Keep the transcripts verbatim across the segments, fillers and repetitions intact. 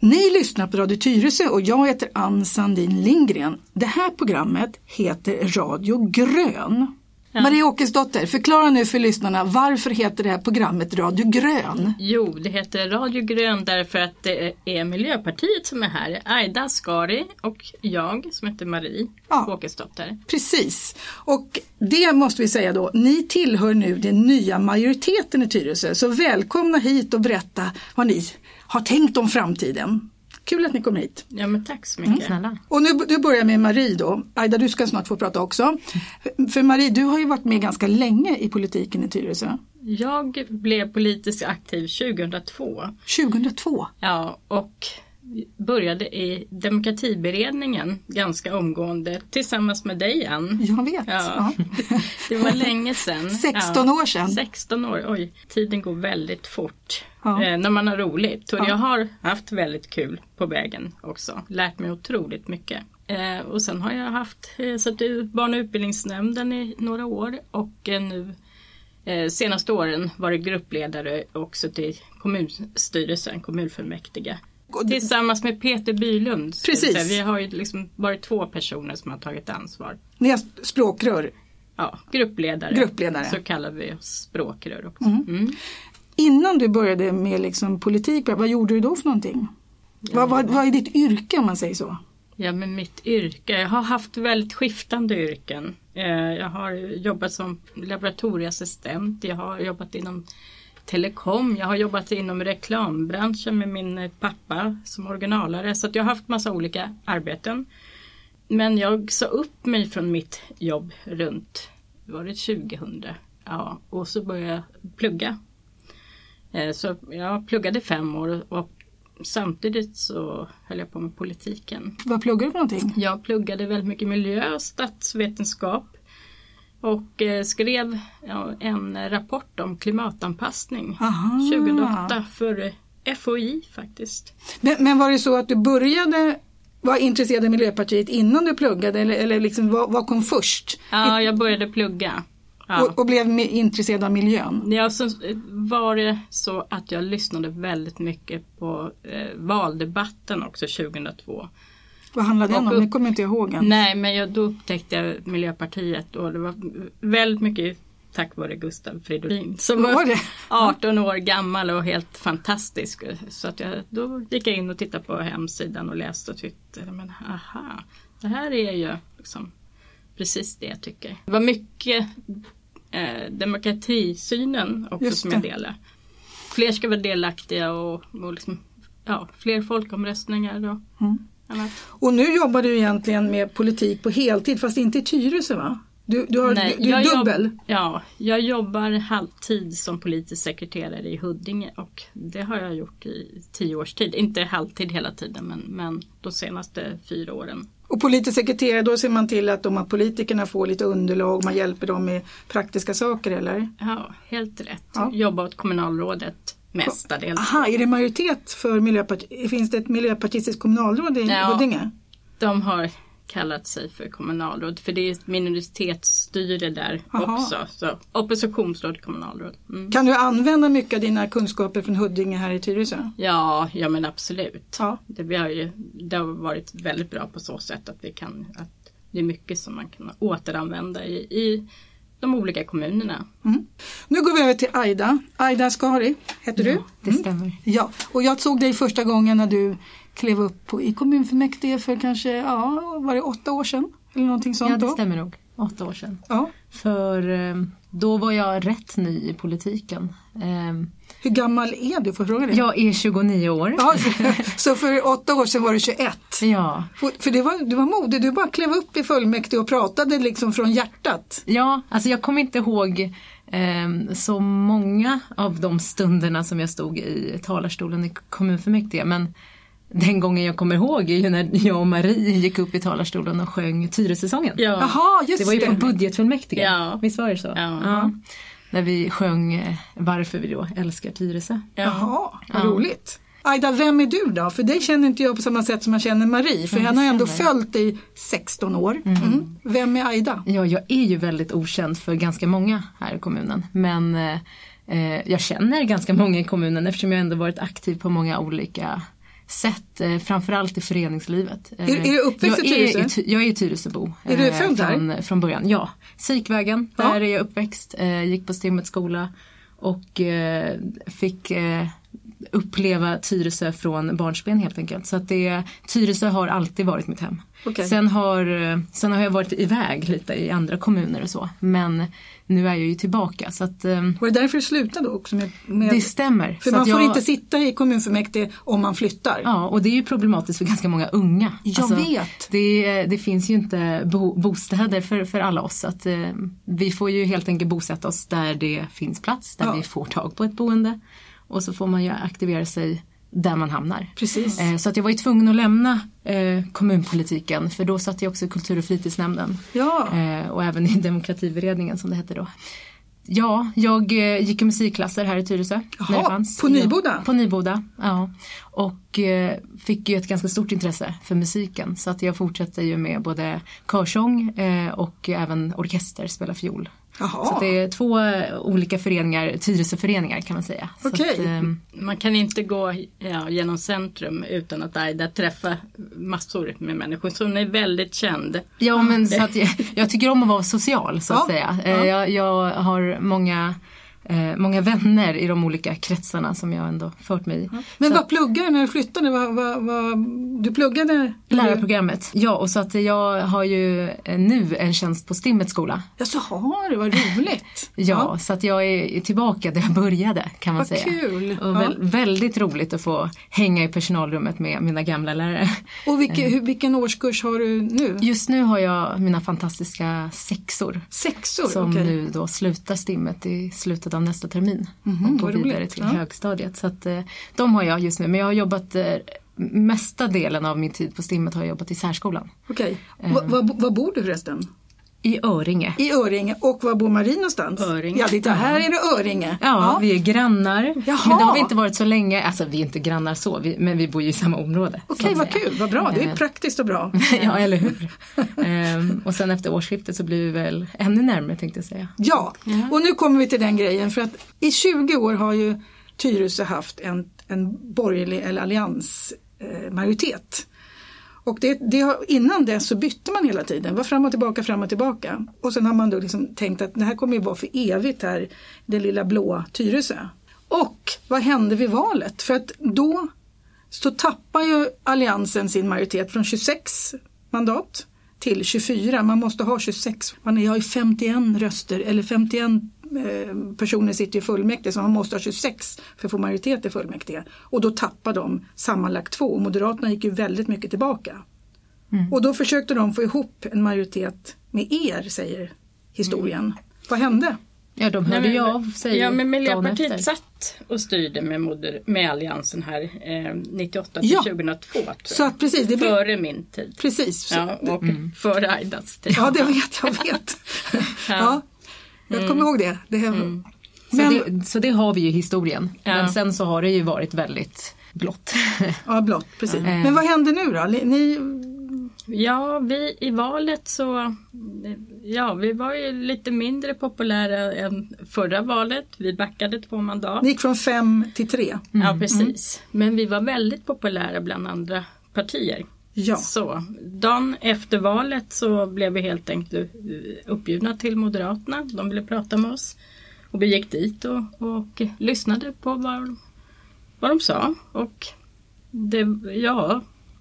Ni lyssnar på Radio Tyresö och jag heter Ann Sandin Lindgren. Det här programmet heter Radio Grön. Ja. Marie Åkesdotter, förklara nu för lyssnarna, varför heter det här programmet Radio Grön? Jo, det heter Radio Grön därför att det är Miljöpartiet som är här. Aida Skari och jag som heter Marie ja. Åkesdotter. Precis, och det måste vi säga då, ni tillhör nu den nya majoriteten i Tyresö. Så välkomna hit och berätta vad ni har tänkt om framtiden. Kul att ni kom hit. Ja, men tack så mycket. Mm. Och nu du börjar med Marie då. Aida, du ska snart få prata också. För, för Marie, du har ju varit med ganska länge i politiken i Tyresö. Jag blev politiskt aktiv tjugohundratvå. tjugohundratvå? Ja, och började i demokratiberedningen ganska omgående tillsammans med dig, Ann. Jag vet. Ja. Ja. Det var länge sedan. sexton år sedan. sexton år, oj. Tiden går väldigt fort. Ja. Eh, när man har roligt. Och ja. jag har haft väldigt kul på vägen också. Lärt mig otroligt mycket. Eh, och sen har jag haft eh, så att barn- och utbildningsnämnden i några år. Och eh, nu eh, senaste åren varit gruppledare också till kommunstyrelsen, kommunfullmäktige. Tillsammans med Peter Bylund. Precis. Vi har ju liksom varit två personer som har tagit ansvar. Ni är språkrör. Ja, gruppledare. Gruppledare. Så kallar vi oss språkrör också. Mm. Mm. Innan du började med liksom politik, vad gjorde du då för någonting? Ja. Vad, vad, vad är ditt yrke om man säger så? Ja, men mitt yrke. Jag har haft väldigt skiftande yrken. Jag har jobbat som laboratorieassistent. Jag har jobbat inom telekom. Jag har jobbat inom reklambranschen med min pappa som originalare. Så att jag har haft massa olika arbeten. Men jag sa upp mig från mitt jobb runt, var det tjugohundra? Ja, och så började jag plugga. Så jag pluggade fem år och samtidigt så höll jag på med politiken. Vad pluggade du för någonting? Jag pluggade väldigt mycket miljö och statsvetenskap. Och skrev ja, en rapport om klimatanpassning. Aha. tjugohundraåtta för F O I faktiskt. Men, men var det så att du började vara intresserad av Miljöpartiet innan du pluggade? Eller, eller liksom, vad, vad kom först? Ja, jag började plugga. Ja. Och, och blev intresserad av miljön? Ja, så var det så att jag lyssnade väldigt mycket på eh, valdebatten också tjugohundratvå. Vad handlade den om? Det kommer inte ihåg än. Nej, men jag, då upptäckte jag Miljöpartiet och det var väldigt mycket tack vare Gustav Fridolin som var, var arton år gammal och helt fantastisk. Så att jag, då gick jag in och tittade på hemsidan och läste och tyckte, men aha, det här är ju liksom precis det jag tycker. Det var mycket eh, demokratisynen också som jag delade. Fler ska vara delaktiga och, och liksom, ja, fler folkomröstningar då. Mm. Och nu jobbar du egentligen med politik på heltid, fast inte i Tyresö, va? Du, du, har, Nej, du, du är jag dubbel. Jobb, ja, jag jobbar halvtid som politisk sekreterare i Huddinge och det har jag gjort i tio års tid. Inte halvtid hela tiden, men, men de senaste fyra åren. Och politisk sekreterare, då ser man till att de här politikerna får lite underlag, man hjälper dem med praktiska saker, eller? Ja, helt rätt. Ja. Jobbar åt kommunalrådet. Mestadels. Aha, är det majoritet för Miljöpartiet? Finns det ett miljöpartistiskt kommunalråd i ja, Huddinge? De har kallat sig för kommunalråd. För det är ett minoritetsstyre där Aha. också. Så oppositionsråd, kommunalråd. Mm. Kan du använda mycket av dina kunskaper från Huddinge här i Tyresö? Ja, ja men absolut. Ja. Det, vi har ju, det har varit väldigt bra på så sätt att vi kan, att det är mycket som man kan återanvända i, i de olika kommunerna. Mm. Nu går vi över till Aida. Aida Skari heter ja, du. Det mm. stämmer. Ja, och jag såg dig första gången när du klev upp på, i kommunfullmäktige för kanske, ja, var det åtta år sedan? Eller någonting sånt då? Ja, det då? stämmer nog. Åtta år sedan. Ja. För då var jag rätt ny i politiken. Hur gammal är du, får jag fråga det? Jag är tjugonio år. Ja, så för åtta år sedan var du tjugoett. Ja. För, för det var, du var modig, du bara klev upp i fullmäktige och pratade liksom från hjärtat. Ja, alltså jag kommer inte ihåg eh, så många av de stunderna som jag stod i talarstolen i kommunfullmäktige, men den gången jag kommer ihåg är ju när jag och Marie gick upp i talarstolen och sjöng Tyresösången. Ja. Jaha, just det var ju det. på budgetfullmäktige. Ja. Visst var det så? Ja. Ja. När vi sjöng Varför vi då älskar Tyresö. Ja. Jaha, vad ja. roligt. Aida, vem är du då? För dig känner inte jag på samma sätt som jag känner Marie. För ja, henne har ändå följt i sexton år. Mm. Mm. Vem är Aida? Ja, jag är ju väldigt okänd för ganska många här i kommunen. Men eh, jag känner ganska många i kommunen eftersom jag ändå varit aktiv på många olika sett eh, framförallt i föreningslivet. Är, är du uppväxt jag i Tyresö? Är, jag är i Tyresöbo. Är du född eh, från, där? från början, ja. Sikvägen, Ja. där är jag uppväxt. Eh, gick på Stimmets skola och eh, fick eh, uppleva Tyresö från barnsben helt enkelt. Så att det, Tyresö har alltid varit mitt hem. Okay. Sen, har, sen har jag varit iväg lite i andra kommuner och så. Men nu är jag ju tillbaka. Så att, var det därför du slutade också? Med, med, det stämmer. För så man får jag, inte sitta i kommunfullmäktige om man flyttar. Ja, och det är ju problematiskt för ganska många unga. Jag alltså, vet. Det, det finns ju inte bo, bostäder för, för alla oss. Så att, eh, vi får ju helt enkelt bosätta oss där det finns plats. Där Ja. vi får tag på ett boende. Och så får man ju aktivera sig där man hamnar. Precis. Eh, så att jag var ju tvungen att lämna eh, kommunpolitiken. För då satt jag också i kultur- och fritidsnämnden. Ja. Eh, och även i demokratiberedningen som det hette då. Ja, jag eh, gick i musikklasser här i Tyresö. Jaha, när det fanns. på Nyboda? Ja, på Nyboda, ja. Och eh, fick ju ett ganska stort intresse för musiken. Så att jag fortsatte ju med både körsång eh, och även orkester, spela fiol. Jaha. Så det är två olika föreningar, Tyresöföreningar kan man säga. Så Okej. att, eh, Man kan inte gå ja, genom centrum utan att Aida träffa massor med människor. Så hon är väldigt känd. Ja, men så att jag, jag tycker om att vara social så att Ja, säga. ja. Eh, Jag, jag har många, eh, många vänner i de olika kretsarna som jag ändå fört mig i. Men Så vad pluggade du när du flyttade? Vad, vad, vad, du pluggade? lärarprogrammet. Ja, och så att jag har ju eh, nu en tjänst på Stimmets skola. Ja, så har du, vad roligt. Ja, så att jag är tillbaka där jag började kan man Vad säga. kul. Och väl, väldigt roligt att få hänga i personalrummet med mina gamla lärare. Och vilken, hur, vilken årskurs har du nu? Just nu har jag mina fantastiska sexor. Sexor, Som okej. nu då slutar Stimmet i slutet av nästa termin. Mhm, och går vad roligt. vidare till Ja. högstadiet. Så att eh, de har jag just nu. Men jag har jobbat, eh, mesta delen av min tid på Stimmet har jag jobbat i särskolan. Okej. Eh. Va- va- Var bor du förresten? I Öringe. I Öringe. Och var bor Marie någonstans? Öringe. Ja, titta, här är det Öringe. Ja, vi är grannar. Jaha. Men det har vi inte varit så länge. Alltså vi är inte grannar så, vi, men vi bor ju i samma område. så Okej, att vad säga. kul, vad bra. Det är Eh. praktiskt och bra. Ja, eller hur? ehm, och sen efter årsskiftet så blir vi väl ännu närmare tänkte jag säga. Ja, och nu kommer vi till den grejen. För att i tjugo år har ju Tyresö haft en, en borgerlig eller alliansmajoritet. Eh, majoritet. Och det, det har, innan dess så bytte man hela tiden, var fram och tillbaka, fram och tillbaka. Och sen har man då liksom tänkt att det här kommer ju vara för evigt här, det lilla blå Tyresö. Och vad hände vid valet? För att då så tappar ju alliansen sin majoritet från tjugosex mandat till tjugofyra. Man måste ha tjugosex. Man har ju femtioen röster eller femtioen eh, personer sitter i fullmäktige, så man måste ha tjugosex för att få majoritet i fullmäktige. Och då tappar de sammanlagt två. Och Moderaterna gick ju väldigt mycket tillbaka. Mm. Och då försökte de få ihop en majoritet med er, säger historien. Mm. Vad hände? Ja, de hörde ju av sig. Ja, men dagen Miljöpartiet efter. satt och styrde med, moder, med alliansen här eh, nittioåtta till Ja. tjugohundratvå. Tror jag. Så att precis, det blev... Före min tid. Precis. Ja, och mm. före Aidas tid. Ja, det vet jag, vet. Ja, jag kommer Mm. ihåg det. det här... Mm. Men... Så, det, så det har vi ju i historien. Ja. Men sen så har det ju varit väldigt blått. Ja, blått, precis. Mm. Men vad händer nu då? Ni... Ja, vi i valet så, ja, vi var ju lite mindre populära än förra valet. Vi backade två mandat. Ni gick från fem till tre. Mm. Ja, precis. Men vi var väldigt populära bland andra partier. Ja. Så, dagen efter valet så blev vi helt enkelt uppbjudna till Moderaterna. De ville prata med oss. Och vi gick dit och, och lyssnade på vad, vad de sa. Och det, ja...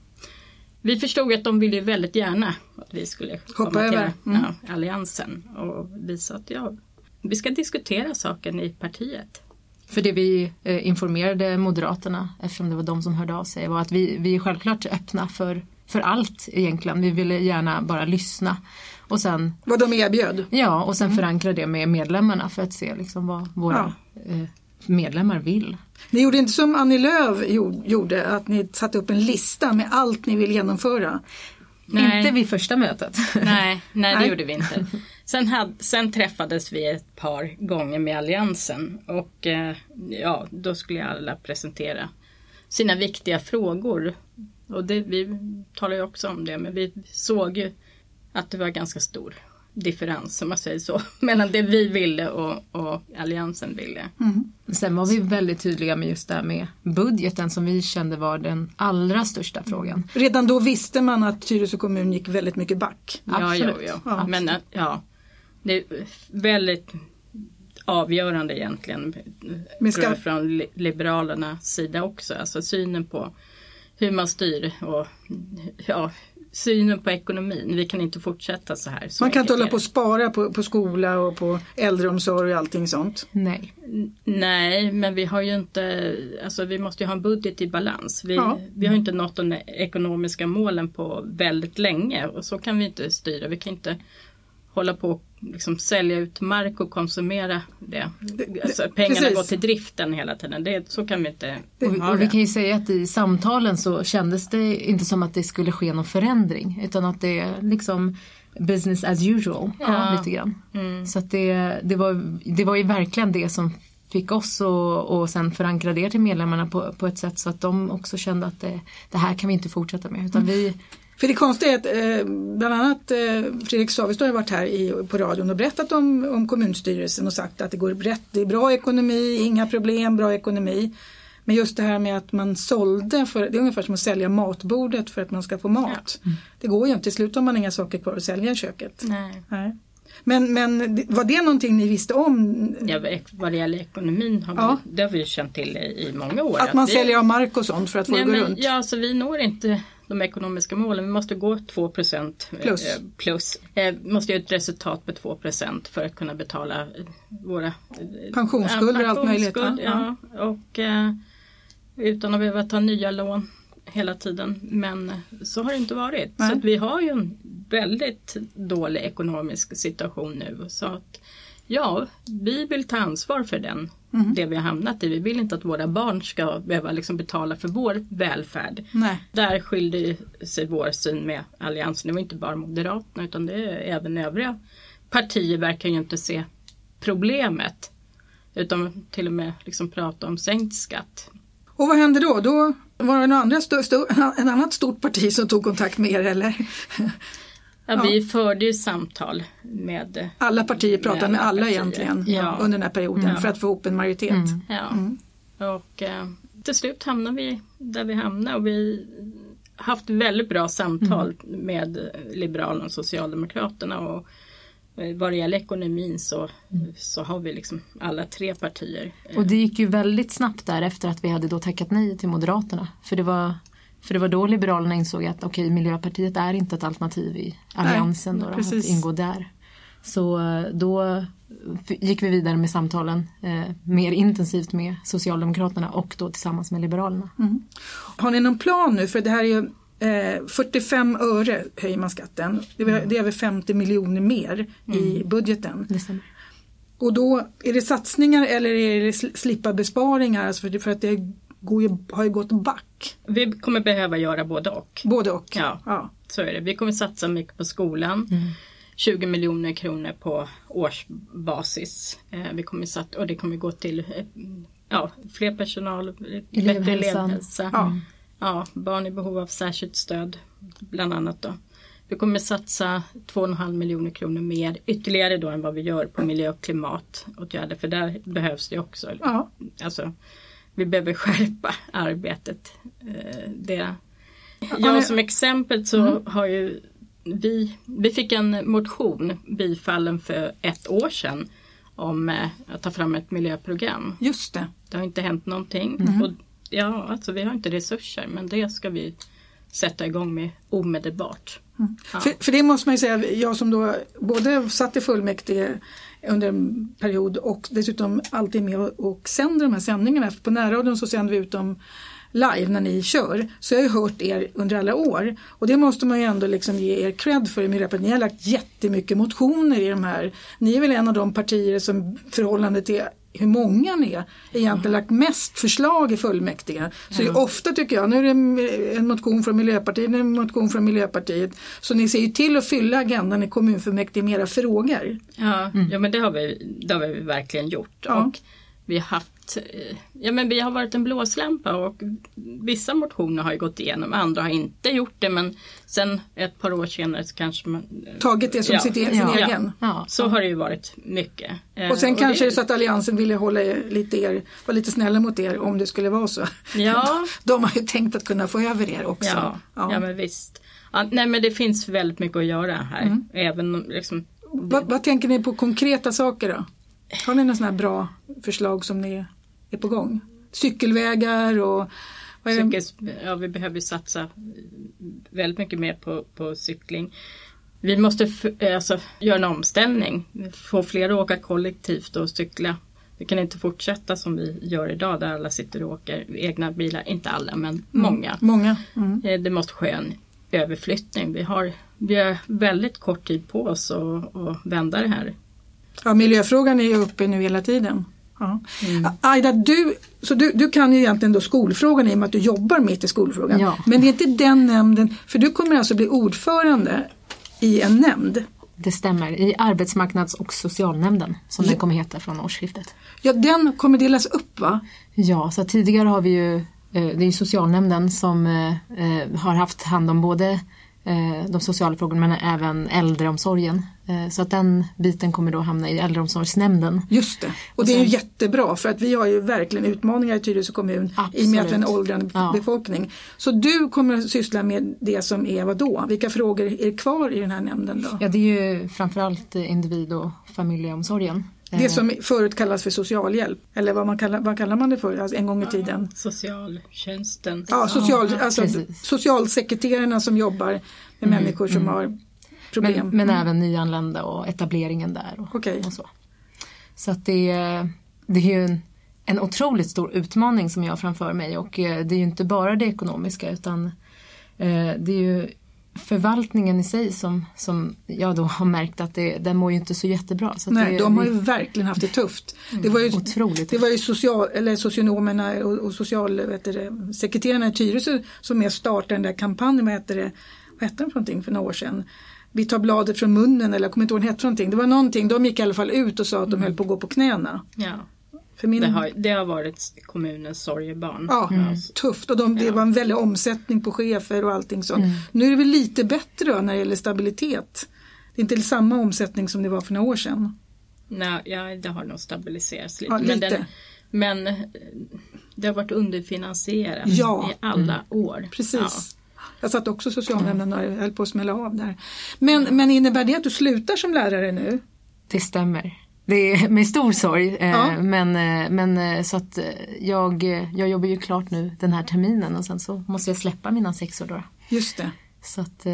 Vi förstod att de ville väldigt gärna att vi skulle Hoppa komma till över. Mm. ja, alliansen. Och vi sa att ja, vi ska diskutera saken i partiet. För det vi eh, informerade Moderaterna, eftersom det var de som hörde av sig, var att vi, vi är självklart öppna för, för allt egentligen. Vi ville gärna bara lyssna. Och sen, Vad de erbjöd. ja, och sen mm. förankra det med medlemmarna för att se liksom vad våra Ja. eh, medlemmar vill. Ni gjorde inte som Annie Lööf gjorde, att ni satte upp en lista med allt ni vill genomföra. Nej. Inte vid första mötet. Nej, nej, det Nej. gjorde vi inte. Sen, hade, sen träffades vi ett par gånger med alliansen och eh, ja, då skulle alla presentera sina viktiga frågor. Och det, vi talar ju också om det, men vi såg ju att det var ganska stor differens, som man säger så, mellan det vi ville och, och alliansen ville. Mm. Sen var vi väldigt tydliga med just det här med budgeten som vi kände var den allra största frågan. Redan då visste man att Tyresö kommun gick väldigt mycket back. Ja, ja, ja. ja. Men ja, det är väldigt avgörande egentligen ska... från Liberalernas sida också. Alltså synen på hur man styr och ja, synen på ekonomin. Vi kan inte fortsätta så här. Så man kan inte hålla på att spara på, på skola och på äldreomsorg och allting sånt. Nej. Nej, men vi har ju inte, alltså vi måste ju ha en budget i balans. Vi, ja. vi har inte nått de ekonomiska målen på väldigt länge och så kan vi inte styra. Vi kan inte hålla på och liksom sälja ut mark och konsumera det. Alltså, pengarna Precis. går till driften hela tiden. Det, så kan vi inte och, och vi kan ju säga att i samtalen så kändes det inte som att det skulle ske någon förändring. Utan att det är liksom business as usual. Ja. Lite grann. Mm. Så att det, det, var, det var ju verkligen det som fick oss och, och sen förankra det till medlemmarna på, på ett sätt så att de också kände att det, det här kan vi inte fortsätta med. Utan mm. vi... För det konstiga är att eh, bland annat eh, Fredrik Savestad har varit här i, på radion och berättat om, om kommunstyrelsen och sagt att det går rätt, det är bra ekonomi, inga problem, bra ekonomi. Men just det här med att man sålde, för, det är ungefär som att sälja matbordet för att man ska få mat. Ja. Mm. Det går ju inte, till slut har man inga saker kvar att sälja i köket. Nej. Nej. Men, men var det någonting ni visste om? Ja, vad det gäller ekonomin har vi, ja. det har vi känt till i, i många år. Att, att man vi, säljer av mark och sånt för att få nej, det gå men, runt? Ja, så vi når inte de ekonomiska målen. Vi måste gå två procent plus. Eh, plus. Eh, måste göra ett resultat på två procent för att kunna betala våra eh, pensionsskulder och allt möjligt. Ja, ja. Och eh, utan att behöva ta nya lån hela tiden. Men så har det inte varit. Nej. Så att vi har ju en väldigt dålig ekonomisk situation nu. Så att ja, vi vill ta ansvar för den. Mm. Det vi har hamnat i. Vi vill inte att våra barn ska behöva liksom betala för vår välfärd. Nej. Där skilde sig vår syn med alliansen. Det var inte bara Moderaterna utan det är även övriga partier verkar ju inte se problemet. Utan till och med liksom prata om sänkt skatt. Och vad hände då? Då var det en, andra st- st- en annat stort parti som tog kontakt med er, eller? Ja, ja. Vi förde ju samtal med... Alla partier pratade med, med alla, alla egentligen ja. under den här perioden ja. för att få ihop en majoritet. Mm. Ja, mm. och eh, till slut hamnade vi där vi hamnade och vi har haft väldigt bra samtal mm. med Liberalerna och Socialdemokraterna och vad det gäller ekonomin så, mm. så har vi liksom alla tre partier. Och det gick ju väldigt snabbt där efter att vi hade då tackat nej till Moderaterna. För det var, för det var då Liberalerna insåg att okej, Miljöpartiet är inte ett alternativ i alliansen nej, då, då, att ingå där. Så då gick vi vidare med samtalen eh, mer intensivt med Socialdemokraterna och då tillsammans med Liberalerna. Mm. Har ni någon plan nu? För det här är ju Eh, fyrtiofem öre höjer man skatten. Det är, det är över femtio miljoner mer mm. i budgeten. Det stämmer. Och då är det satsningar eller är det slippa besparingar? Alltså för, för att det går ju, har ju gått back. Vi kommer behöva göra både och. Både och. Ja, ja. Så är det. Vi kommer satsa mycket på skolan. Mm. tjugo miljoner kronor på årsbasis. Eh, vi kommer satsa, och det kommer gå till eh, ja, fler personal, bättre elevhälsa. Ja. Ja, barn i behov av särskilt stöd bland annat då. Vi kommer satsa två och en halv miljoner kronor mer ytterligare då än vad vi gör på miljö- och klimatåtgärder. För där behövs det också. Ja. Alltså, vi behöver skärpa arbetet. Det. Jag som exempel så mm. har ju vi, vi fick en motion bifallen för ett år sedan om att ta fram ett miljöprogram. Just det. Det har inte hänt någonting. Mm. Och ja, alltså vi har inte resurser men det ska vi sätta igång med omedelbart. Mm. Ja. För, för det måste man ju säga, jag som då både satt i fullmäktige under en period och dessutom alltid med och, och sänder de här sändningarna. För på närradion så sänder vi ut dem live när ni kör. Så jag har ju hört er under alla år. Och det måste man ju ändå liksom ge er cred för i Miljöpartiet. Ni har lagt jättemycket motioner i de här. Ni är väl en av de partier som förhållande till hur många ni är egentligen lagt mest förslag i fullmäktige. Så mm. ofta tycker jag, nu är det en motion från Miljöpartiet, nu är det en motion från Miljöpartiet. Så ni ser ju till att fylla agendan i kommunfullmäktige med era frågor. Ja, mm. ja men det har, vi, det har vi verkligen gjort. Ja. Och vi har haft att ja, men vi har varit en blåslampa och vissa motioner har ju gått igenom, andra har inte gjort det, men sen ett par år senare så kanske man tagit det som ja, sitt, sin ja, egen. Ja, så har det ju varit mycket. Och sen och kanske det är det så att Alliansen ville hålla lite er, vara lite snälla mot er om det skulle vara så. Ja. De har ju tänkt att kunna få över er också. Ja, ja. ja men visst. Ja, nej men det finns väldigt mycket att göra här. Mm. Även liksom, vad, vad tänker ni på konkreta saker då? Har ni några sådana här bra förslag som ni är på gång? Cykelvägar och... Vad är det? Cykel, ja, vi behöver satsa väldigt mycket mer på, på cykling. Vi måste f- alltså, göra en omställning. Få fler att åka kollektivt och cykla. Vi kan inte fortsätta som vi gör idag där alla sitter och åker egna bilar. Inte alla, men mm. många. många. Mm. Det måste ske en överflyttning. Vi har, vi har väldigt kort tid på oss att, att vända det här. Ja, miljöfrågan är ju uppe nu hela tiden. Ja. Mm. Aida, du, så du, du kan ju egentligen då skolfrågan i och med att du jobbar mitt i skolfrågan. Ja. Men det är inte den nämnden, för du kommer alltså bli ordförande i en nämnd. Det stämmer, i arbetsmarknads- och socialnämnden som ja. den kommer heta från årsskiftet. Ja, den kommer delas upp va? Ja, så tidigare har vi ju, det är ju socialnämnden som har haft hand om både de sociala frågorna men även äldreomsorgen. Så att den biten kommer då hamna i äldreomsorgsnämnden. Just det. Och, och det sen, är ju jättebra för att vi har ju verkligen utmaningar i Tyresö kommun absolut. I och med att en åldrande ja. befolkning. Så du kommer att syssla med det som är vad då? Vilka frågor är kvar i den här nämnden då? Ja, det är ju framförallt individ- och familjeomsorgen. Det som förut kallas för socialhjälp. Eller vad, man kallar, vad kallar man det för alltså en gång i tiden? Ja, socialtjänsten. Ja, social, ja alltså, socialsekreterarna som jobbar med mm, människor som mm. har problem. Men, men mm. även nyanlända och etableringen där. Och, okay. och så. Så att det, det är ju en, en otroligt stor utmaning som jag har framför mig. Och det är ju inte bara det ekonomiska utan det är ju förvaltningen i sig som, som jag då har märkt att det, den mår ju inte så jättebra. Så Nej, det, de har vi, ju verkligen haft det tufft. Det var ju, otroligt det var ju social, eller socionomerna och, och socialsekreterarna i Tyresö som är startade den där kampanjen, vad heter det, vad hette de för någonting för några år sedan? Vi tar bladet från munnen eller jag kommer inte ihåg vad det hette någonting. Det var någonting, de gick i alla fall ut och sa att de mm. höll på att gå på knäna. Ja. För min... det, har, det har varit kommunens sorgebarn. Ja, mm. tufft. Och de, det var en väldig omsättning på chefer och allting sånt. Mm. Nu är det väl lite bättre då, när det gäller stabilitet. Det är inte samma omsättning som det var för några år sedan. Nej, ja, det har nog stabiliserats lite. Ja, lite. Men, den, men det har varit underfinansierat ja. i alla mm. år. Precis. Ja. Jag satt också i socialnämnden och höll på att smälla av där. Men, Mm. men innebär det att du slutar som lärare nu? Det stämmer. Det är med stor sorg, Ja. men, men så att jag, jag jobbar ju klart nu den här terminen och sen så måste jag släppa mina sexor då. Just det. Så att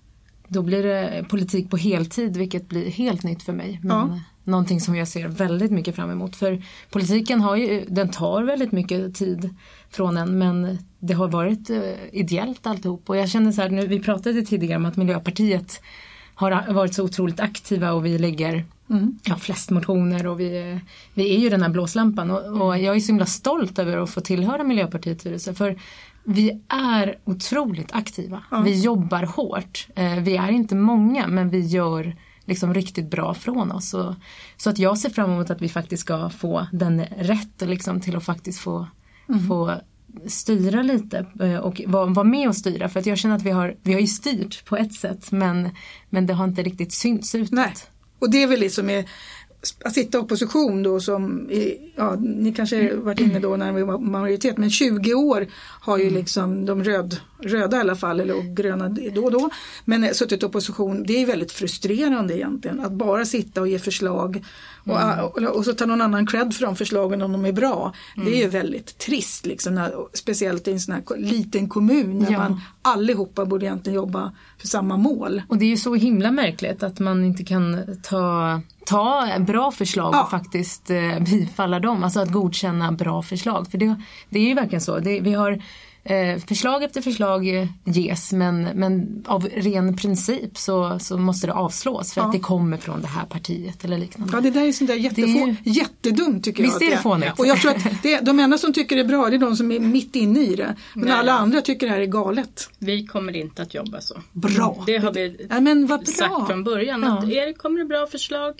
då blir det politik på heltid, vilket blir helt nytt för mig. Men Ja. någonting som jag ser väldigt mycket fram emot. För politiken har ju, den tar väldigt mycket tid från en, men det har varit ideellt alltihop. Och jag känner så här, nu, vi pratade tidigare om att Miljöpartiet har varit så otroligt aktiva och vi lägger mm. ja, flest motioner och vi, vi är ju den här blåslampan och, och jag är så himla stolt över att få tillhöra Miljöpartiet Tyresö för vi är otroligt aktiva. Ja. Vi jobbar hårt. Vi är inte många men vi gör liksom riktigt bra från oss. Och, så att jag ser fram emot att vi faktiskt ska få den rätt liksom, till att faktiskt få, mm. få styra lite och vara var med och styra. För att jag känner att vi har, vi har ju styrt på ett sätt men, men det har inte riktigt synts utåt. Nej, och det är väl liksom med att sitta i opposition då som, ja, ni kanske varit inne då när vi var majoritet, men tjugo år har ju liksom de röd, röda i alla fall, eller gröna då och då, men suttit i opposition, det är väldigt frustrerande egentligen, att bara sitta och ge förslag och, mm. och, och så tar någon annan cred för de förslagen om de är bra. Mm. Det är ju väldigt trist liksom, när, speciellt i en sån här liten kommun där ja. man allihopa borde egentligen jobba för samma mål. Och det är ju så himla märkligt att man inte kan ta ta bra förslag ja. och faktiskt eh, bifalla dem. Alltså att godkänna bra förslag. För det, det är ju verkligen så. Det, vi har eh, förslag efter förslag ges men, men av ren princip så, så måste det avslås för ja. att det kommer från det här partiet eller liknande. Ja, det där är sånt där jättefå, ju... jättedumt tycker Visst jag. Visst är det fånigt. Och jag tror att det, de enda som tycker det är bra det är de som är mitt inne i det. Men Nej. alla andra tycker det här är galet. Vi kommer inte att jobba så. Bra. Det har vi ja, men vad bra. sagt från början. Ja. Att er kommer det bra förslag.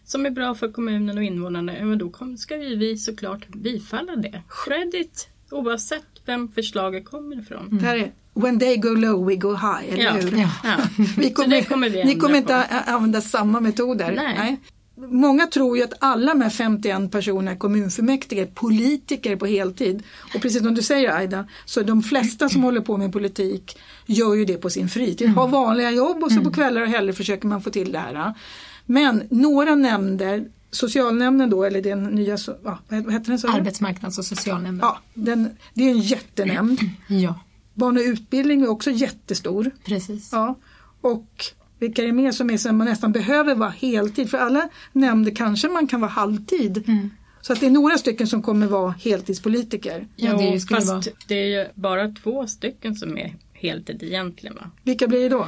som är bra för kommunen och invånarna, men då ska vi, vi såklart bifalla det. Credit oavsett vem förslaget kommer ifrån. Mm. Det här är when they go low we go high, eller ja. hur? Ja. Ja. vi kommer, kommer vi ni kommer på. inte använda samma metoder. Nej. Nej. Många tror ju att alla de här femtioen personerna är kommunfullmäktige, politiker på heltid. Och precis som du säger, Aida, så de flesta som håller på med politik gör ju det på sin fritid. Mm. Har vanliga jobb och så på kvällar och helger försöker man få till det här. Men några nämnder, socialnämnden då, eller den nya, ja, vad heter den så? Arbetsmarknads- och socialnämnden. Ja, den, det är en jättenämnd. Ja. Barn- och utbildning är också jättestor. Precis. Ja, och vilka är med som är som man nästan behöver vara heltid. För alla nämnder kanske man kan vara halvtid. Mm. Så att det är några stycken som kommer vara heltidspolitiker. Ja, det, det fast vara... det är ju bara två stycken som är heltid egentligen, va? Vilka blir det då?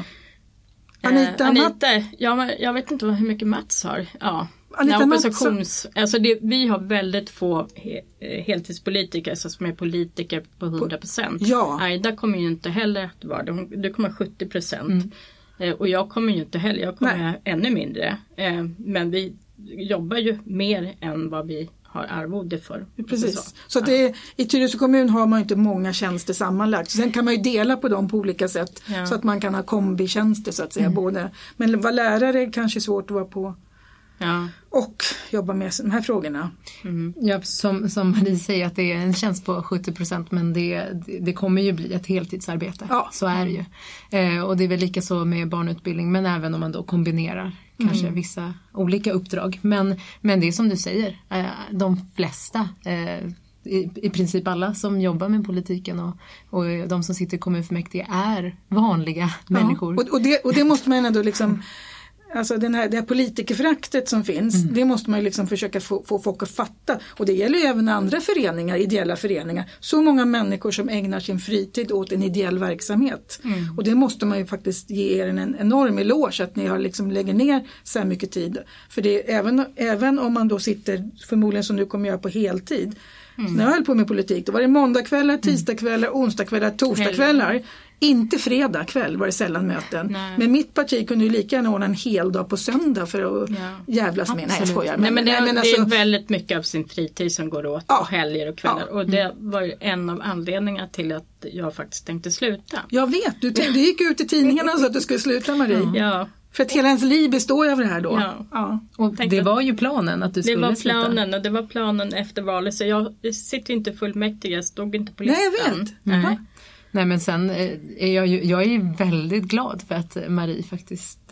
Anita? Eh, Anita, ja, jag vet inte hur mycket Mats har. Ja. Anita Nej, oppositions, alltså det, vi har väldigt få he, heltidspolitiker, alltså som är politiker på hundra procent. Ja. Aida kommer ju inte heller att vara det. Du kommer sjuttio procent. Mm. Eh, och jag kommer ju inte heller, jag kommer Nej. ännu mindre. Eh, men vi jobbar ju mer än vad vi har arvode för. Precis. Så, så att det är, i Tyresö kommun har man inte många tjänster sammanlagt. Sen kan man ju dela på dem på olika sätt. Ja. Så att man kan ha kombitjänster så att säga. Mm. Både. Men vara lärare är kanske svårt att vara på. Ja. Och jobba med de här frågorna. Mm. Ja, som, som Marie säger att det är en tjänst på sjuttio procent, men det, det kommer ju bli ett heltidsarbete. Ja. Så är det ju. Eh, och det är väl lika så med barnutbildning, men även om man då kombinerar kanske mm. vissa olika uppdrag. Men, men det är som du säger, eh, de flesta, eh, i, i princip alla som jobbar med politiken och, och de som sitter i kommunfullmäktige är vanliga ja. människor. Och, och, det, och det måste man ändå liksom... Alltså den här, det här politikerföraktet som finns, mm. det måste man ju liksom försöka få, få folk att fatta. Och det gäller ju även andra föreningar, ideella föreningar. Så många människor som ägnar sin fritid åt en ideell verksamhet. Mm. Och det måste man ju faktiskt ge er en enorm eloge att ni har liksom lägger ner så här mycket tid. För det är även, även om man då sitter, förmodligen som du kommer göra på heltid. Mm. När jag höll på med politik, då var det måndagkvällar, tisdagkvällar, onsdagkvällar, torsdagkvällar. Inte fredag kväll var det sällan möten. Nej. Men mitt parti kunde ju lika gärna ordna en hel dag på söndag för att ja. jävlas med. Nej, jag skojar. Men, nej, men det, nej, men alltså, alltså, det är väldigt mycket av sin fritid som går åt ja. och helger och kvällar. Ja. Och det var ju en av anledningarna till att jag faktiskt tänkte sluta. Jag vet, du, tänkte, du gick ut i tidningarna så att du skulle sluta, Marie. Ja. För att hela ens liv består av det här då. Ja. Ja. Och det var ju planen att du skulle sluta. Det var planen sluta. Och det var planen efter valet. Så jag sitter inte fullmäktige, jag stod inte på listan. Nej, jag vet. Nej. Nej, men sen är jag ju, jag är ju väldigt glad för att Marie faktiskt,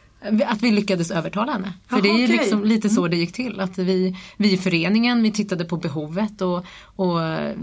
att vi lyckades övertala henne. För Aha, det är ju okay. liksom lite så det gick till. Att vi, vi i föreningen, vi tittade på behovet och, och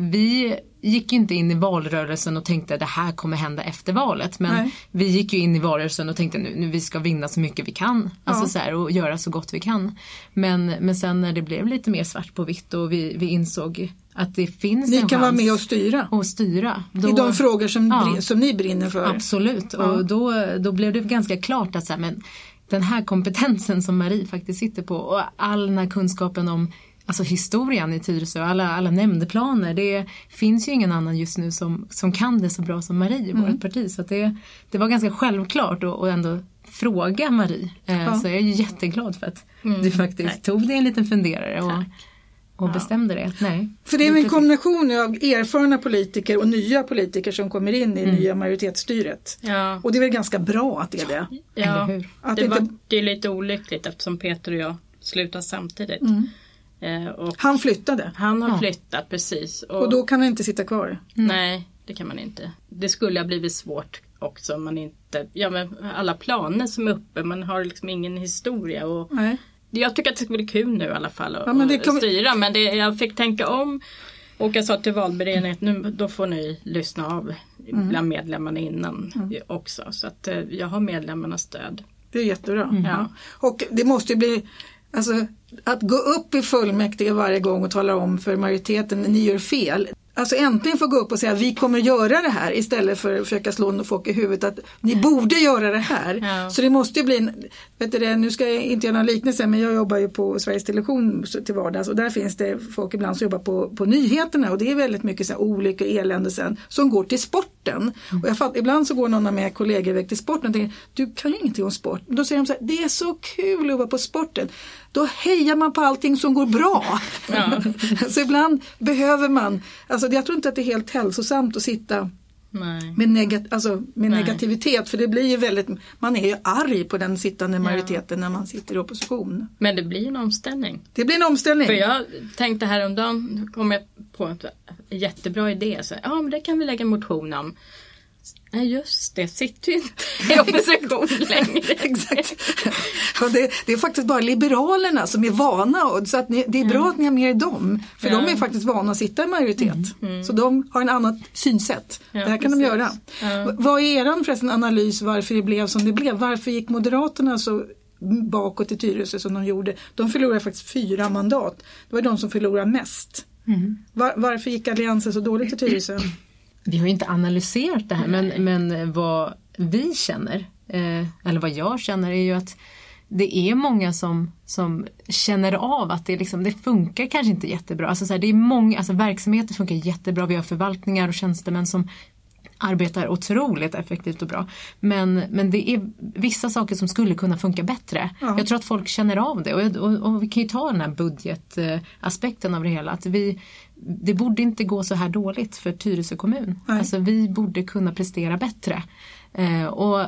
vi gick ju inte in i valrörelsen och tänkte att det här kommer hända efter valet. Men Nej. vi gick ju in i valrörelsen och tänkte nu, nu vi ska vinna så mycket vi kan. Alltså ja. så här, och göra så gott vi kan. Men, men sen när det blev lite mer svart på vitt och vi, vi insåg att det finns ni en kan vara med och styra. Och styra. Då, I de frågor som, ja, brin, som ni brinner för. Absolut. Ja. Och då, då blev det ganska klart att så här, men den här kompetensen som Marie faktiskt sitter på och all den här kunskapen om alltså historien i Tyresö, alla, alla nämndeplaner, det finns ju ingen annan just nu som, som kan det så bra som Marie i mm. vårt parti. Så att det, det var ganska självklart att och ändå fråga Marie. Eh, ja. Så jag är jätteglad för att mm. du faktiskt Tack. tog det en liten funderare och, och ja. bestämde det. Nej. För det är en kombination av erfarna politiker och nya politiker som kommer in i mm. nya majoritetsstyret. Ja. Och det är väl ganska bra att det är det. Ja, Eller hur? Att det, inte... var, det är lite olyckligt eftersom Peter och jag slutar samtidigt. Mm. Eh, och han flyttade. Han har ja. flyttat, precis. Och, och då kan han inte sitta kvar? Mm. Nej, det kan man inte. Det skulle ha blivit svårt också om man inte... Ja, men alla planer som är uppe, man har liksom ingen historia. Och Nej. Jag tycker att det ska bli kul nu i alla fall att ja, men det kan... styra. Men det, jag fick tänka om. Och jag sa till valberedningen att nu, då får ni lyssna av mm. bland medlemmarna innan mm. också. Så att jag har medlemmarnas stöd. Det är jättebra. Mm. Ja. Och det måste ju bli... Alltså, att gå upp i fullmäktige varje gång och tala om för majoriteten ni gör fel. Alltså äntligen få gå upp och säga vi kommer göra det här istället för att försöka slå folk i huvudet att ni borde göra det här. Ja. Så det måste ju bli en, vet du det, nu ska jag inte göra någon liknelse men jag jobbar ju på Sveriges Television till vardags och där finns det folk ibland som jobbar på, på nyheterna och det är väldigt mycket så här olyckor och elände sen som går till sporten. Mm. Och jag fattar, ibland så går någon av mina kollegor iväg till sporten och tänker du kan ju ingenting om sport. Då säger de så här, det är så kul att vara på sporten. då hejar man på allting som går bra. Ja. Så ibland behöver man, alltså jag tror inte att det är helt hälsosamt att sitta Nej. med, negat, alltså med negativitet, för det blir ju väldigt, man är ju arg på den sittande majoriteten ja. när man sitter i opposition. Men det blir en omställning. Det blir en omställning. För jag tänkte häromdagen, kom jag på en jättebra idé, så ja men det kan vi lägga en motion om. Nej just det, sitter ju inte i opposition längre. Exakt. Ja, det, det är faktiskt bara liberalerna som är vana, och, så att ni, det är bra mm. att ni har med dem. För ja. de är faktiskt vana att sitta i majoritet. Mm. Mm. Så de har en annat synsätt. Ja, det här kan precis. de göra. Ja. Vad är er förresten analys varför det blev som det blev? Varför gick Moderaterna så bakåt i Tyresö som de gjorde? De förlorade faktiskt fyra mandat. Det var de som förlorade mest. Mm. Var, varför gick Alliansen så dåligt i Tyresö? Vi har ju inte analyserat det här, men, men vad vi känner, eh, eller vad jag känner, är ju att det är många som, som känner av att det, liksom, det funkar kanske inte jättebra. Alltså, så här, det är många, alltså, verksamheter funkar jättebra, vi har förvaltningar och tjänstemän som arbetar otroligt effektivt och bra. Men, men det är vissa saker som skulle kunna funka bättre. Ja. Jag tror att folk känner av det. Och, och, och vi kan ju ta den här budgetaspekten av det hela. Att vi, det borde inte gå så här dåligt för Tyresö kommun. Nej. Alltså vi borde kunna prestera bättre. Eh, och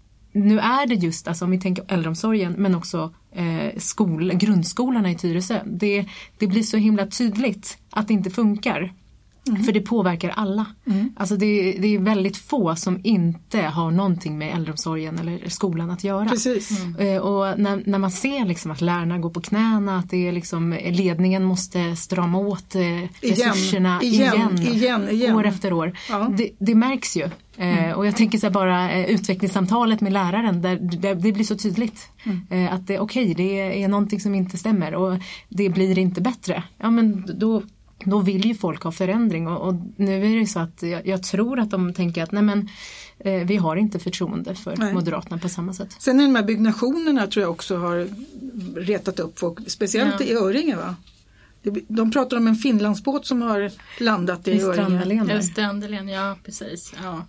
nu är det just, alltså om vi tänker äldreomsorgen, men också eh, skol, grundskolorna i Tyresö. Det, det blir så himla tydligt att det inte funkar. Mm. För det påverkar alla. Mm. Alltså det, det är väldigt få som inte har någonting med äldreomsorgen eller skolan att göra. Precis. Mm. Och när, när man ser liksom att lärarna går på knäna, att det är liksom, ledningen måste strama åt resurserna igen, igen, igen, igen, igen. år efter år. Ja. Det, det märks ju. Mm. Och jag tänker så här bara eh, utvecklingssamtalet med läraren där, där det blir så tydligt mm. eh, att det, okej, okay, det är någonting som inte stämmer och det blir inte bättre. Ja, men då Då vill ju folk ha förändring och, och nu är det så att jag, jag tror att de tänker att nej men, eh, vi har inte förtroende för nej. Moderaterna på samma sätt. Sen de här byggnationerna tror jag också har retat upp folk, speciellt ja. i Öringe va? De pratar om en Finlandsbåt som har landat i, I Öringe. Ja, Strandelen, ja precis. Ja.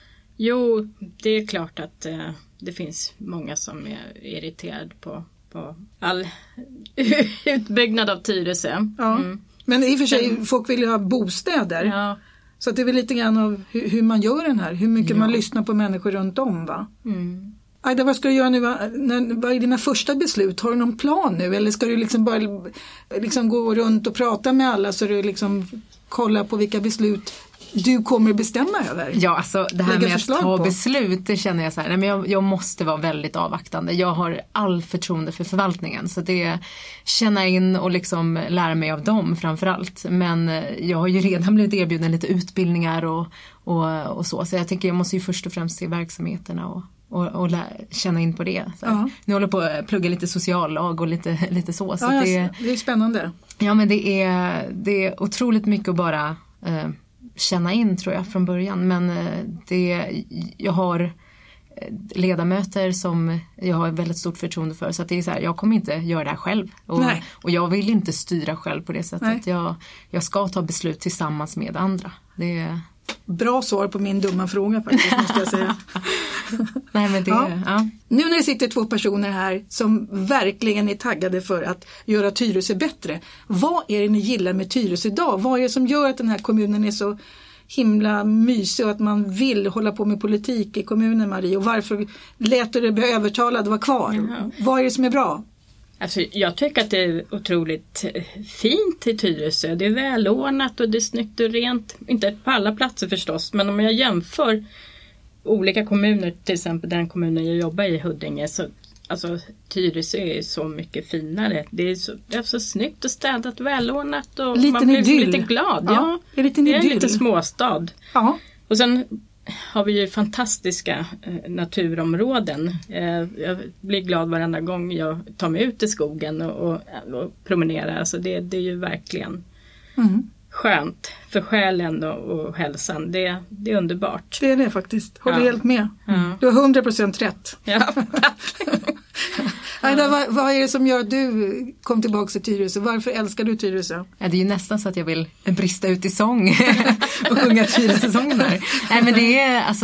Jo, det är klart att eh, det finns många som är irriterade på, på all utbyggnad av Tyresö. Ja. Mm. Men i och för sig, folk vill ju ha bostäder. Ja. Så att det är väl lite grann av hur, hur man gör den här. Hur mycket ja. man lyssnar på människor runt om va? Mm. Aida, vad ska du göra nu? När, vad är dina första beslut? Har du någon plan nu? Eller ska du liksom bara liksom gå runt och prata med alla så du liksom kollar på vilka beslut du kommer bestämma över? Ja, alltså det här med att ta på. beslut, det känner jag så här, nej, men jag, jag måste vara väldigt avvaktande. Jag har all förtroende för förvaltningen, så det känna in och liksom lära mig av dem framförallt. Men jag har ju redan blivit erbjuden lite utbildningar och, och, och så, så jag tänker jag måste ju först och främst se verksamheterna och Och, och lä- känna in på det. Så uh-huh. Nu håller jag på att plugga lite sociallag och lite, lite så. så ja, det, det är spännande. Ja, men det är, det är otroligt mycket att bara eh, känna in tror jag från början. Men eh, det, jag har ledamöter som jag har väldigt stort förtroende för. Så att det är så här, jag kommer inte göra det här själv. Och, och jag vill inte styra själv på det sättet. Jag, jag ska ta beslut tillsammans med andra. Det är... Bra svar på min dumma fråga faktiskt, måste jag säga. Nej, men det, ja. Ja. Nu när det sitter två personer här som verkligen är taggade för att göra Tyresö bättre. Vad är det ni gillar med Tyresö idag? Vad är det som gör att den här kommunen är så himla mysig och att man vill hålla på med politik i kommunen, Marie? Och varför lät du det bli övertalad och vara kvar? Jaha. Vad är det som är bra? Alltså, jag tycker att det är otroligt fint i Tyresö. Det är välordnat och det är snyggt och rent. Inte på alla platser förstås, men om jag jämför olika kommuner, till exempel den kommunen jag jobbar i, Huddinge, så alltså, Tyresö är så mycket finare. Det är så, det är så snyggt och städat, välordnat och liten man blir idyll. lite glad. Ja, ja, det är, lite det är en liten småstad. Ja. Och sen har vi ju fantastiska eh, naturområden. Eh, jag blir glad varenda gång jag tar mig ut i skogen och, och, och promenerar. Alltså det, det är ju verkligen mm. skönt för själen och, och hälsan. Det, det är underbart. Det är det faktiskt. Håller ja. helt med. Ja. Du har hundra procent rätt. Ja. Aida, vad, vad är det som gör att du kom tillbaka till Tyresö? Varför älskar du Tyresö? Ja, det är ju nästan så att jag vill brista ut i sång och sjunga Tyresö-sången där. Nej, men det är, alltså,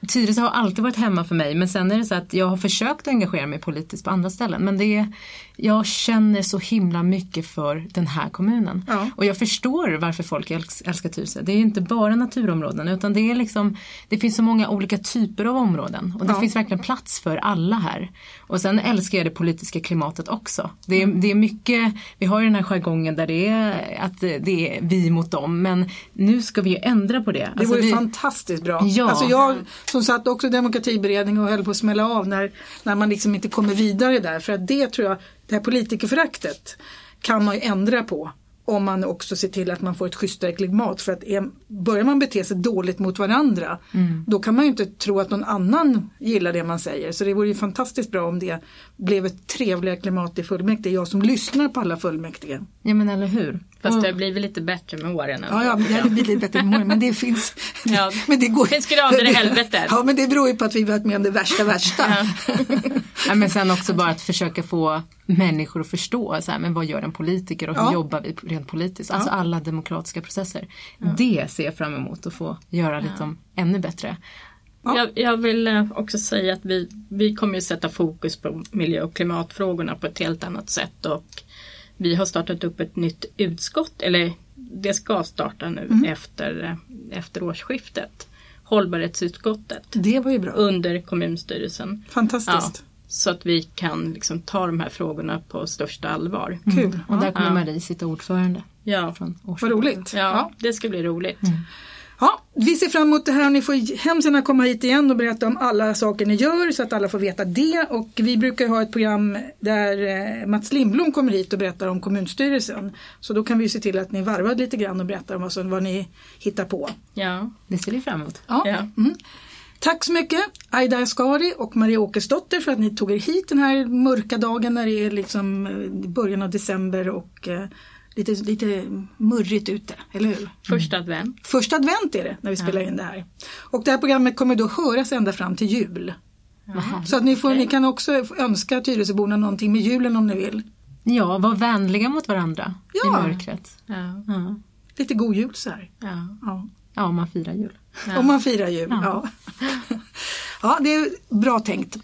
Tyresö har alltid varit hemma för mig, men sen är det så att jag har försökt engagera mig politiskt på andra ställen, men det är, jag känner så himla mycket för den här kommunen. Ja. Och jag förstår varför folk älsk, älskar Tyresö. Det är ju inte bara naturområden, utan det är liksom, det finns så många olika typer av områden och det ja. finns verkligen plats för alla här. Och sen älskar jag det politiska klimatet också. Det är, mm. det är mycket, vi har ju den här jargongen där det är att det är vi mot dem, men nu ska vi ju ändra på det. Det alltså vore vi, fantastiskt bra. Ja. Alltså jag som satt också i demokratiberedning och höll på att smälla av när, när man liksom inte kommer vidare där. För att det tror jag, det här politikerföraktet kan man ju ändra på. Om man också ser till att man får ett schysstare klimat. För att är, börjar man bete sig dåligt mot varandra, mm. då kan man ju inte tro att någon annan gillar det man säger. Så det vore ju fantastiskt bra om det blev ett trevligare klimat i fullmäktige. Jag som lyssnar på alla fullmäktige. Ja, men eller hur? Fast det har blivit lite bättre med åren. Ja, ja, det har blivit lite bättre med åren. Men det finns... Ja, men det går, finns grader i helvetet. Ja, men det beror ju på att vi varit med om det värsta värsta. Ja. Ja, men sen också bara att försöka få människor att förstå så här, men vad gör en politiker och hur ja. jobbar vi rent politiskt. Alltså ja. alla demokratiska processer. Ja. Det ser jag fram emot att få göra lite ja. om ännu bättre. Ja. Jag, jag vill också säga att vi, vi kommer ju sätta fokus på miljö- och klimatfrågorna på ett helt annat sätt, och vi har startat upp ett nytt utskott, eller det ska starta nu mm. efter, efter årsskiftet. Hållbarhetsutskottet. Det var ju bra. Under kommunstyrelsen. Fantastiskt. Ja, så att vi kan liksom ta de här frågorna på största allvar. Kul. Mm. Och där kommer ja. Marie sitta ordförande. Ja. Från vad roligt. Ja, ja, det ska bli roligt. Mm. Ja, vi ser fram emot det här och ni får hemskt komma hit igen och berätta om alla saker ni gör så att alla får veta det. Och vi brukar ha ett program där Mats Lindblom kommer hit och berättar om kommunstyrelsen. Så då kan vi se till att ni varvar lite grann och berättar om vad, vad ni hittar på. Ja, det ser vi fram emot. Ja. Ja. Mm. Tack så mycket Aida Asghari och Maria Åkesdotter för att ni tog er hit den här mörka dagen när det är liksom början av december och Lite, lite murrigt ute, eller hur? Första advent. Första advent är det när vi spelar ja. in det här. Och det här programmet kommer då höras ända fram till jul. Aha. Så att ni, får, ni kan också önska Tyresöborna någonting med julen om ni vill. Ja, var vänliga mot varandra ja. i mörkret. Ja. Ja. Lite god jul så här. Ja, ja. ja om man firar jul. Ja. Om man firar jul, ja. Ja. Ja, det är bra tänkt.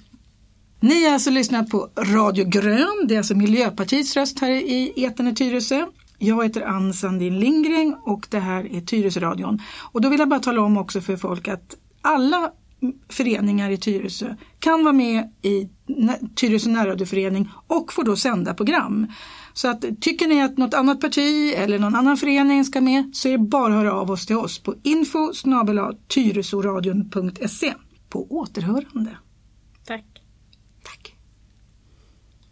Ni har alltså lyssnat på Radio Grön. Det är alltså Miljöpartiets röst här i etern i Tyresö. Jag heter Ann Sandin Lindgren och det här är Tyresöradion. Och då vill jag bara tala om också för folk att alla föreningar i Tyresö kan vara med i Tyresö närradioförening och får då sända program. Så att tycker ni att något annat parti eller någon annan förening ska med så är det bara att höra av oss till oss på info snabel-a tyresöradion punkt se. På återhörande. Tack. Tack.